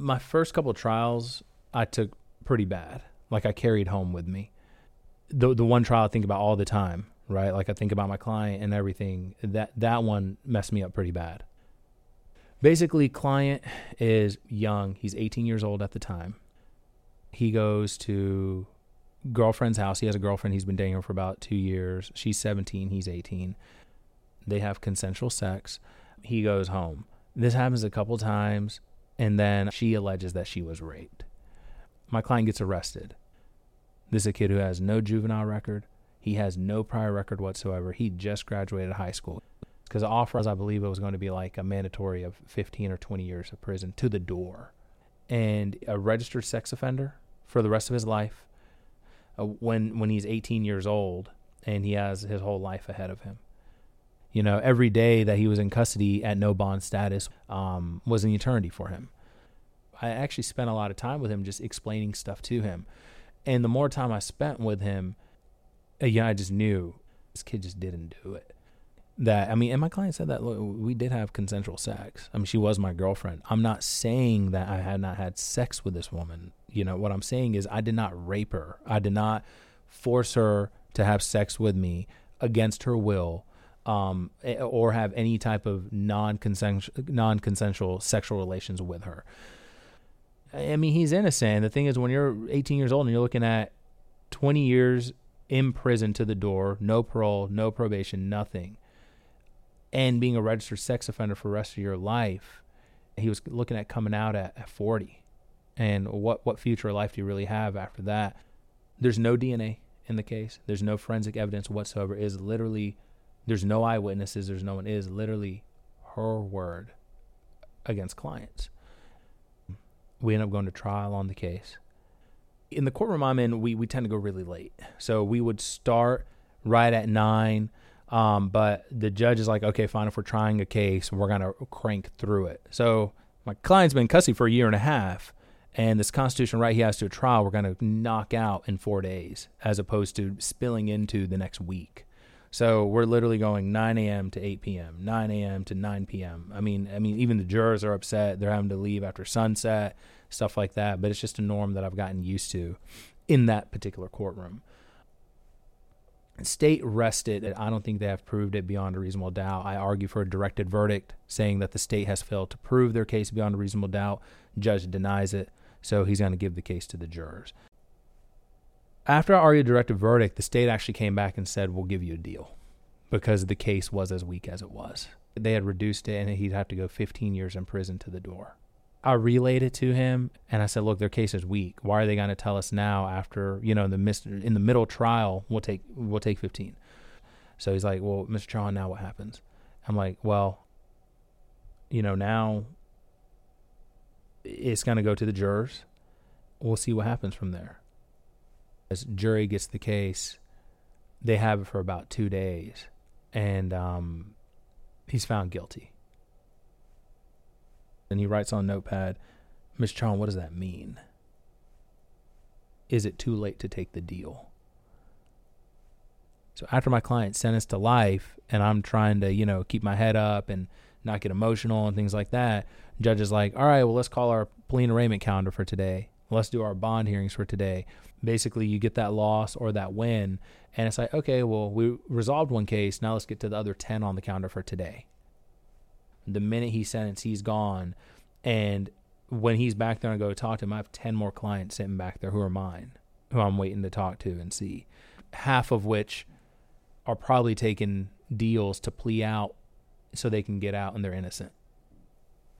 My first couple of trials I took pretty bad. Like I carried home with me. The one trial I think about all the time, right? Like I think about my client and everything. That one messed me up pretty bad. Basically, client is young. He's 18 years old at the time. He goes to girlfriend's house. He has a girlfriend. He's been dating her for about 2 years. She's 17. He's 18. They have consensual sex. He goes home. This happens a couple times, and then she alleges that she was raped. My client gets arrested. This is a kid who has no juvenile record. He has no prior record whatsoever. He just graduated high school. Because the offer, I believe it was going to be like a mandatory of 15 or 20 years of prison to the door. And a registered sex offender for the rest of his life when he's 18 years old and he has his whole life ahead of him. You know, every day that he was in custody at no bond status was an eternity for him. I actually spent a lot of time with him just explaining stuff to him. And the more time I spent with him, I just knew this kid just didn't do it. And my client said that, look, we did have consensual sex. I mean, she was my girlfriend. I'm not saying that I had not had sex with this woman. You know, what I'm saying is I did not rape her. I did not force her to have sex with me against her will, or have any type of non-consensual sexual relations with her. I mean, he's innocent. The thing is, when you're 18 years old and you're looking at 20 years in prison to the door, no parole, no probation, nothing, and being a registered sex offender for the rest of your life, he was looking at coming out at 40. And what future life do you really have after that? There's no DNA in the case. There's no forensic evidence whatsoever. It is literally, there's no eyewitnesses. There's no one. It is literally her word against clients. We end up going to trial on the case. In the courtroom I'm in, we tend to go really late. So we would start right at 9. But the judge is like, okay, fine, if we're trying a case, we're going to crank through it. So my client's been in custody for a year and a half, and this constitutional right he has to a trial, we're going to knock out in 4 days, as opposed to spilling into the next week. So we're literally going 9 a.m. to 8 p.m., 9 a.m. to 9 p.m. I mean, even the jurors are upset. They're having to leave after sunset, stuff like that. But it's just a norm that I've gotten used to in that particular courtroom. State rested. I don't think they have proved it beyond a reasonable doubt. I argue for a directed verdict, saying that the state has failed to prove their case beyond a reasonable doubt. Judge denies it, so he's going to give the case to the jurors. After I argued a directed verdict, the state actually came back and said, we'll give you a deal, because the case was as weak as it was. They had reduced it, and he'd have to go 15 years in prison to the door. I relayed it to him, and I said, look, their case is weak. Why are they going to tell us now after, in the middle trial, we'll take 15. So he's like, well, Mr. Chauhan, now what happens? I'm like, well, now it's going to go to the jurors. We'll see what happens from there. As jury gets the case, they have it for about 2 days, and he's found guilty. And he writes on notepad, Mr. Chauhan, what does that mean? Is it too late to take the deal? So after my client's sentenced to life, and I'm trying to, keep my head up and not get emotional and things like that, judge is like, all right, well, let's call our plea and arraignment calendar for today. Let's do our bond hearings for today. Basically, you get that loss or that win, and it's like, okay, well, we resolved one case. Now let's get to the other 10 on the calendar for today. The minute he's sentenced, he's gone. And when he's back there and I go talk to him, I have 10 more clients sitting back there who are mine, who I'm waiting to talk to and see. Half of which are probably taking deals to plea out so they can get out and they're innocent.